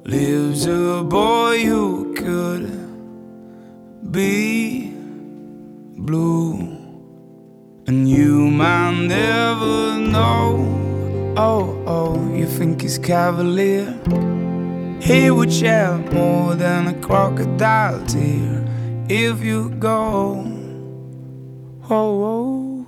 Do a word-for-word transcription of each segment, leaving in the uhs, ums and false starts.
lives a boy who could be blue, and you might never know. Oh, oh, you think he's cavalier? He would shed more than a crocodile tear if you go. Oh, oh.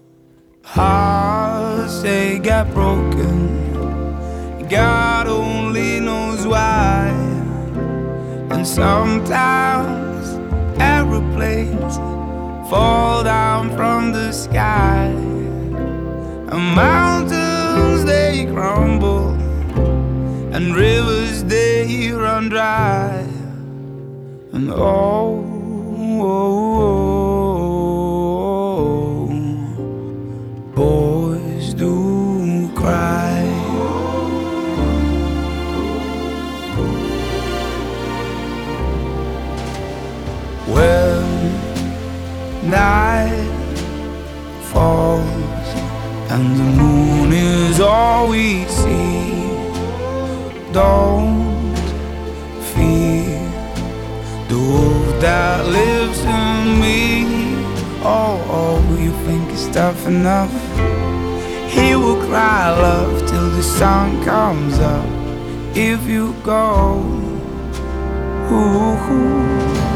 Hearts, they get broken, God only knows why. And sometimes aeroplanes fall down from the sky, and mountains they crumble, and rivers they run dry. And oh, oh, oh, boys do cry. When night falls and the moon is all we see, don't fear the wolf that lives in me. Oh, oh, you think he's tough enough? He will cry love till the sun comes up if you go. Ooh, ooh.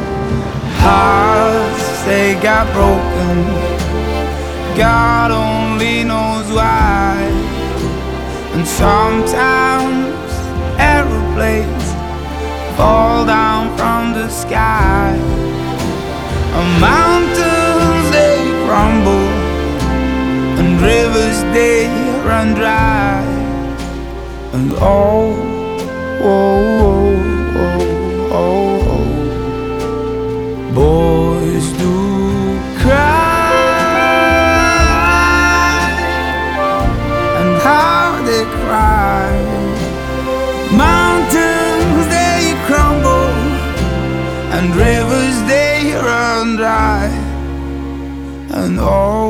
Hearts, they got broken, God only knows why. And sometimes aeroplanes fall down from the sky, and mountains they crumble, and rivers they run dry. And oh, oh, oh, oh, oh, oh, boys do cry. And how they cry. Mountains they crumble, and rivers they run dry. And oh,